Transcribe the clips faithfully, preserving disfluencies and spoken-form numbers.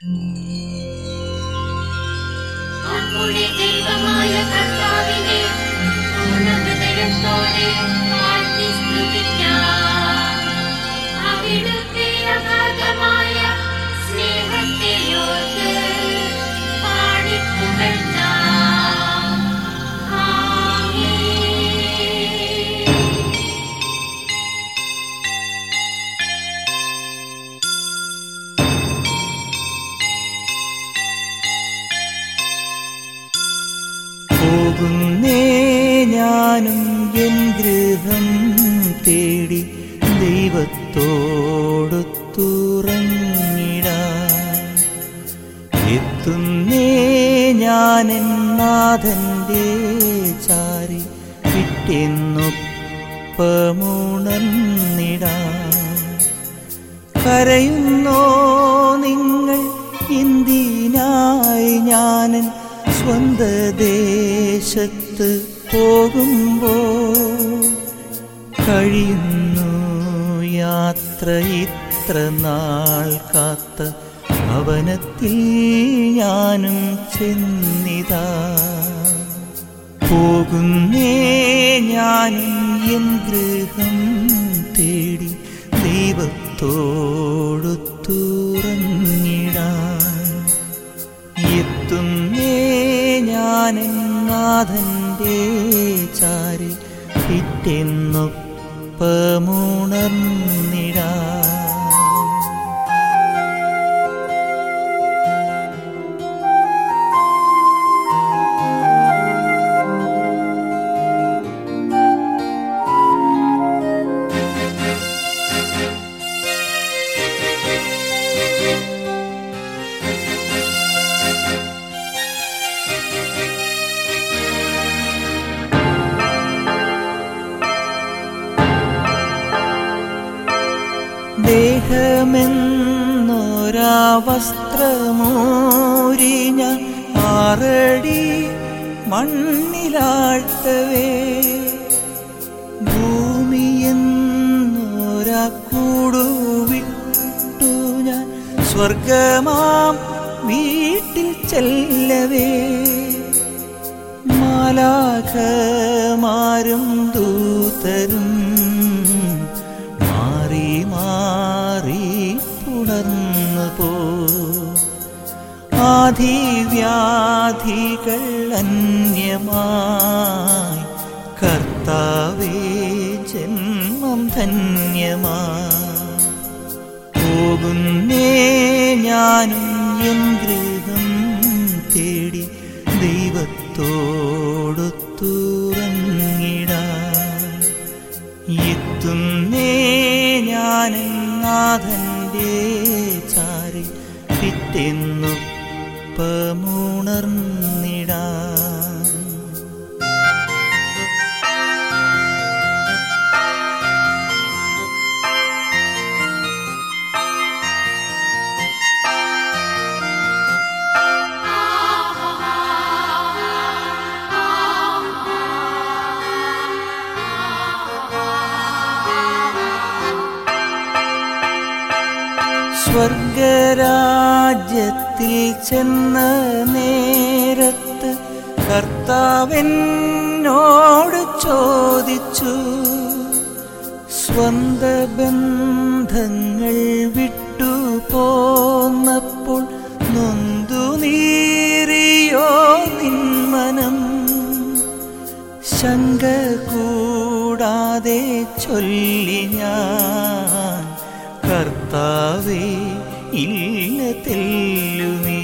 നമ്മുടെ ദൈവമായ കർത്താവിനെ പൂർണ്ണഹൃദയത്തോടെ വാഴ്ത്തി സ്തുതിക്കാം. അവിടുത്തെ അഗാധമായ സ്നേഹത്തെ ഓർത്ത് പാടിപ്പുകഴ്ത്താം. ആമേൻ. പോകുന്നേ ഞാനും എൻ ഗൃഹം തേടി ദൈവത്തോടൊത്തുറങ്ങിടാൻ. എത്തുന്നേ ഞാനെൻ നാഥന്റെ ചാരി വിട്ടെന്നൊപ്പമുണർന്നിടാൻ. കരയുന്നോ നിങ്ങൾ എന്തിനായി ഞാനൻ സ്വന്ത ദേശത്ത് പോകുമ്പോൾ? കഴിയുന്നു യാത്ര ഇത്ര നാൾ കാത്ത ഭവനത്തിൽ ഞാനും ചെന്നിതാ. പോകുന്നേ ഞാനും എൻ ഗൃഹം തേടി ദൈവത്തോടൊത്തുറങ്ങിടാൻ. എത്തുന്നേ ഞാനെൻ നാഥന്റെ ചാരി പിറ്റെന്നൊപ്പമുണർന്നിടാൻ. ദേഹമെന്നൊരാ വസ്ത്രമൂരി ഞാൻ ആറടി മണ്ണിലാഴ്ത്തവേ, ഭൂമിയെന്നൊരാ കൂടുവിട്ടു ഞാൻ സ്വർഗമാം വീട്ടിൽ ചെല്ലവേ, മാലാഖമാരും ദൂതരും മാറി മാറി പുണർന്നു പോ. ആധിവ്യാധികൾ അന്യമായി കർത്താവേ ജന്മം ധന്യമായി. പോകുന്നേ ഞാനും എൻ ഗൃഹം തേടി ദൈവത്തോടൊത്തുറങ്ങിടാൻ. എത്തുന്നേ ഞാനെൻ നാഥന്റെ ചാരി പിറ്റെന്നൊപ്പമുണർന്നിടാൻ. സ്വർഗരാജ്യത്തിൽ ചെന്ന നേരത്ത് കർത്താവെന്നോട് ചോദിച്ചു, സ്വന്ത ബന്ധങ്ങൾ വിട്ടു പോന്നപ്പോൾ നൊന്തു നീറിയോ നിന്മനം? ശങ്ക കൂടാതെ ചൊല്ലി ഞാൻ, കർത്താവേ ഇല്ല തെല്ലുമേ.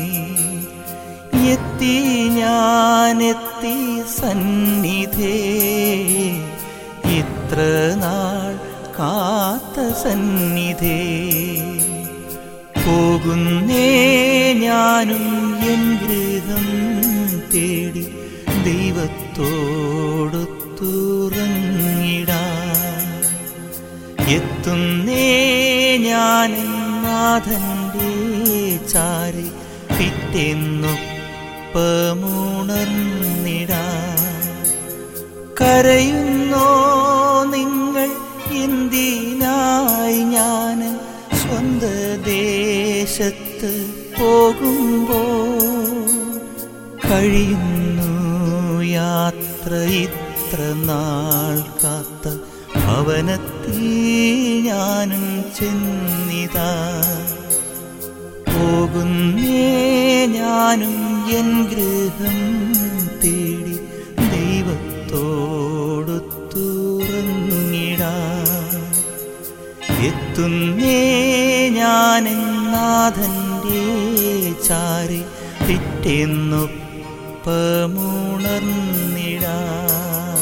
എത്തി ഞാനെത്തി സന്നിധേ, ഇത്ര നാൾ കാത്ത സന്നിധേ. പോകുന്നേ ഞാനും എൻ ഗൃഹം തേടി ദൈവത്തോടൊത്തുറങ്ങിടാൻ. എത്തുന്നേ ഞാനെൻ നാഥന്റെ ചാരി പിറ്റെന്നൊപ്പമുണർന്നിടാൻ. കരയുന്നോ നിങ്ങൾ എന്തിനായി ഞാൻ സ്വന്ത ദേശത്ത് വിട്ട് പോകുമ്പോൾ കഴിയുന്നു യാത്ര ഇത്ര നാൾ കാത്ത ഭവനത്തിൽ ഞാനും ചെന്നിതാ. പോകുന്നേ ഞാനും എൻ ഗൃഹം തേടി ദൈവത്തോടു തുറന്നിടാം. എത്തുന്നേ ഞാനെന്നാഥൻ്റെ ചാരി പിറ്റേന്നൊപ്പമുണർന്നിടാം.